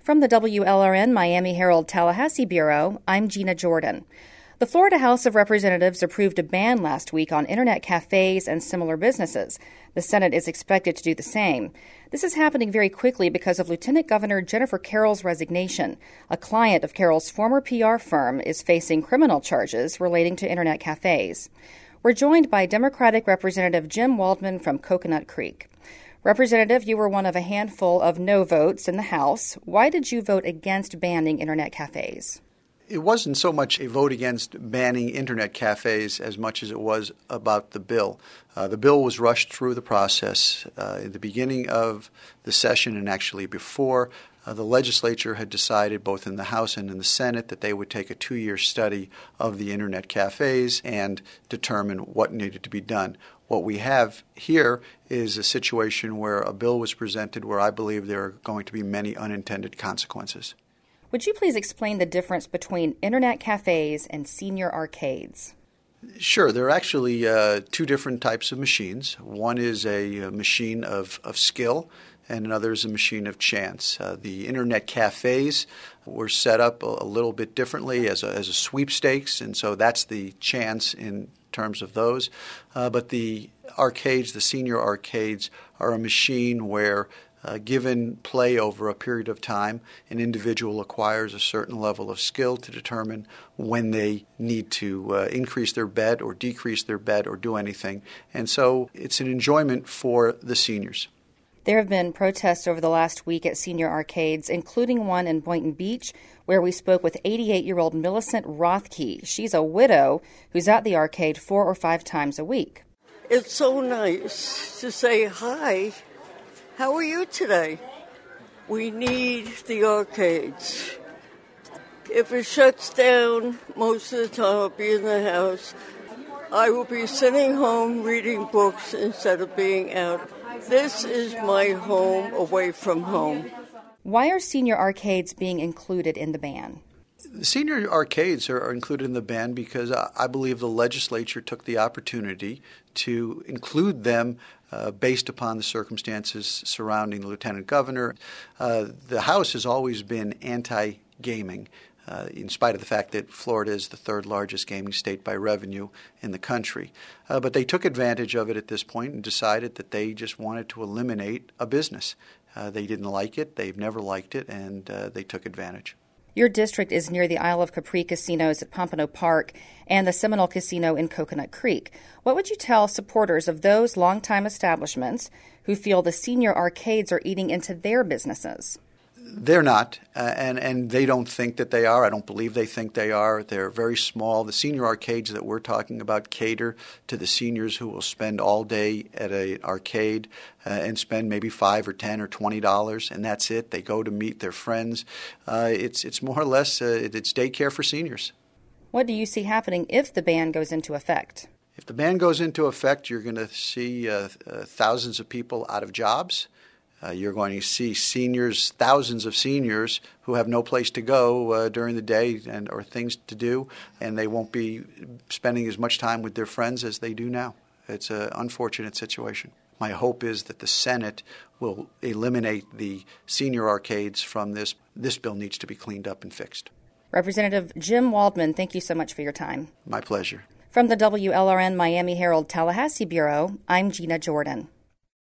From the WLRN Miami Herald Tallahassee Bureau, I'm Gina Jordan. The Florida House of Representatives approved a ban last week on internet cafes and similar businesses. The Senate is expected to do the same. This is happening very quickly because of Lieutenant Governor Jennifer Carroll's resignation. A client of Carroll's former PR firm is facing criminal charges relating to internet cafes. We're joined by Democratic Representative Jim Waldman from Coconut Creek. Representative, you were one of a handful of no votes in the House. Why did you vote against banning internet cafes? It wasn't so much a vote against banning internet cafes as much as it was about the bill. The bill was rushed through the process at the beginning of the session and actually before. The legislature had decided both in the House and in the Senate that they would take a 2-year study of the internet cafes and determine what needed to be done. What we have here is a situation where a bill was presented where I believe there are going to be many unintended consequences. Would you please explain the difference between internet cafes and senior arcades? Sure. There are actually two different types of machines. One is a machine of skill, and another is a machine of chance. The internet cafes were set up a little bit differently as a sweepstakes, and so that's the chance in terms of those. But the arcades, the senior arcades, are a machine where given play over a period of time, an individual acquires a certain level of skill to determine when they need to increase their bet or decrease their bet or do anything. And so it's an enjoyment for the seniors. There have been protests over the last week at senior arcades, including one in Boynton Beach, where we spoke with 88-year-old Millicent Rothke. She's a widow who's at the arcade 4 or 5 times a week. It's so nice to say hi. How are you today? We need the arcades. If it shuts down, most of the time I'll be in the house. I will be sitting home reading books instead of being out. This is my home away from home. Why are senior arcades being included in the ban? The senior arcades are included in the ban because I believe the legislature took the opportunity to include them based upon the circumstances surrounding the lieutenant governor. The House has always been anti-gaming, in spite of the fact that Florida is the third largest gaming state by revenue in the country. But they took advantage of it at this point and decided that they just wanted to eliminate a business. They didn't like it, they've never liked it, and they took advantage. Your district is near the Isle of Capri casinos at Pompano Park and the Seminole Casino in Coconut Creek. What would you tell supporters of those longtime establishments who feel the senior arcades are eating into their businesses? They're not, and they don't think that they are. I don't believe they think they are. They're very small. The senior arcades that we're talking about cater to the seniors who will spend all day at an arcade and spend maybe $5 or $10 or $20, and that's it. They go to meet their friends. It's more or less it's daycare for seniors. What do you see happening if the ban goes into effect? If the ban goes into effect, you're going to see thousands of people out of jobs. You're going to see seniors, thousands of seniors who have no place to go during the day or things to do, and they won't be spending as much time with their friends as they do now. It's an unfortunate situation. My hope is that the Senate will eliminate the senior arcades from this. This bill needs to be cleaned up and fixed. Representative Jim Waldman, thank you so much for your time. My pleasure. From the WLRN Miami Herald Tallahassee Bureau, I'm Gina Jordan.